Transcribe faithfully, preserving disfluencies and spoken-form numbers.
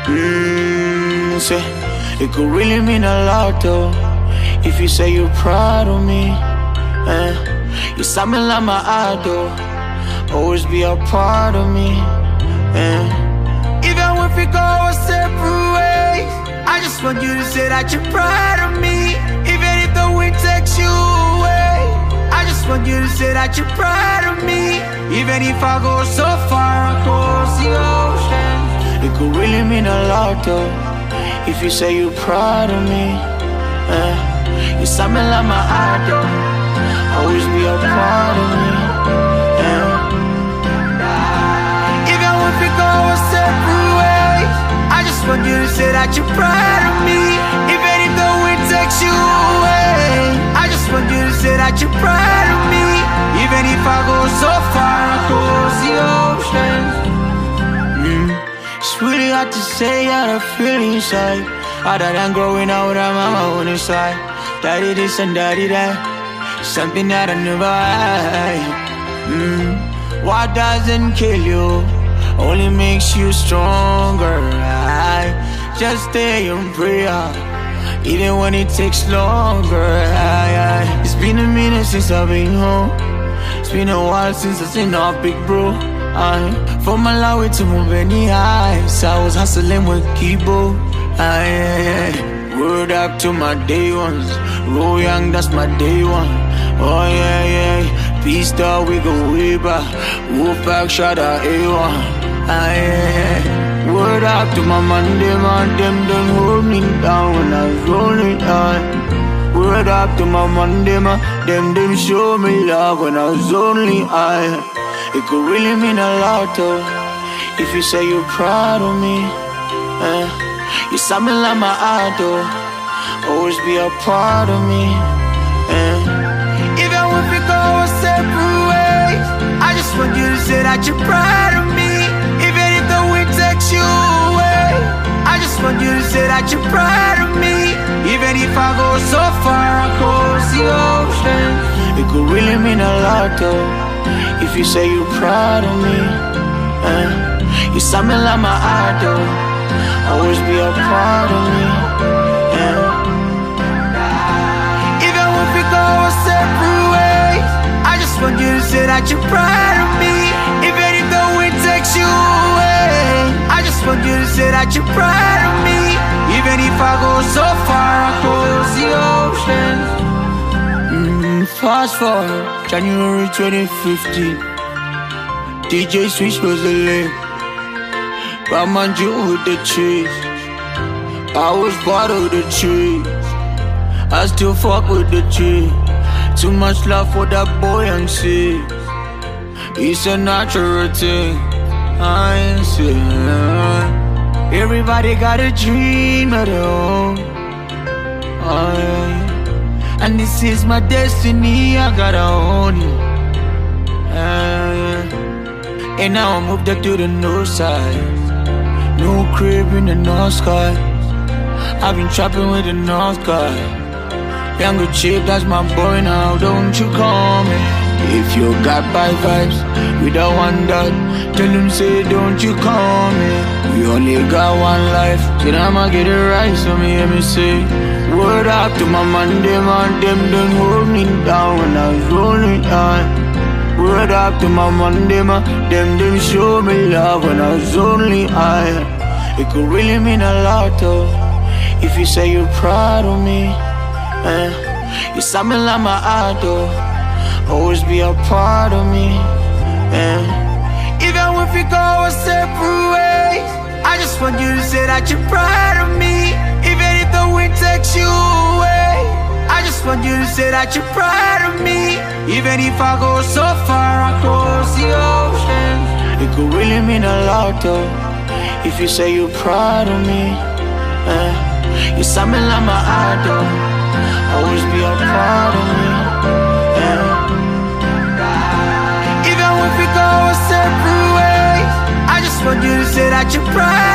Mmm, say, it could really mean a lot though, if you say you're proud of me. eh. You something like my idol, always be a part of me. eh. Even if we go our separate ways, I just want you to say that you're proud of me. Even if the wind takes you away, I just want you to say that you're proud of me. Even if I go so far across the ocean, it could really mean a lot though, if you say you're proud of me. eh. You something like my idol, always be a part of me. eh. Even if we go our separate ways, I just want you to say that you're proud of me. Even if the wind takes you away, I just want you to say that you're proud of me. Even if I go so far across the ocean. mm. It's really hard to say how I feel inside, other than growing out without my mama on the side. Daddy this and daddy that, something that I never had. mm. What doesn't kill you only makes you stronger. I just stay in prayer, even when it takes longer. I, I, it's been a minute since I've been home. It's been a while since I've seen our big bro. I, from Malawi to Mubeni Heights, I was hustling with Kibo. I, I, word up to my day ones, Roll Young, that's my day one. Oh yeah, yeah, P-Star, we go way back. Wolfpack, shot at A one. Ah, yeah. Word up to my man, them and them don't hold me down when I was rolling on. Word up to my man, them and them them show me love when I was only high. It could really mean a lot though, if you say you're proud of me. eh. You something like my idol, always be a part of me. eh. Even if we go our separate ways, I just want you to say that you're proud of me. Even if the wind takes you away, I just want you to say that you're proud of me. Even if I go so far across the ocean, it could really mean a lot though, if you say you're proud of me. eh. You something like my idol, always be a part of me. eh. Even if we go our separate ways, I just want you to say that you're proud of me. Even if the wind takes you away, I just want you to say that you're proud of me. Even if I go so far across the ocean. mm, Fast forward, January twenty fifteen, D J Switch was the lane. Batman Jew with the trees, I was part of the trees, I still fuck with the tree. Too much love for that boy and see, it's a natural thing. I ain't saying everybody got a dream of their own. I, and this is my destiny, I gotta own it. I, and now I moved up to the north side, new crib in the north sky. I've been trapping with the north guy. Younger chick, that's my boy now, don't you call me. If you got bad vibes with a one dot, tell him say don't you call me. We only got one life, so I'ma get it right, so me hear me say. Word up to my man, them and them don't hold me down when I was rolling on. Word up to my man, them and them them show me love when I was only high. It could really mean a lot though, if you say you're proud of me. eh. You something like my idol, always be a part of me. eh. Even if we go our separate ways, I just want you to say that you're proud of me. Even if the wind takes you away, I just want you to say that you're proud of me. Even if I go so far across the ocean, it could really mean a lot though, if you say you're proud of me. eh. You something like my idol, always be a part of me. eh. Even if we go our separate ways, I just want you to say that you're proud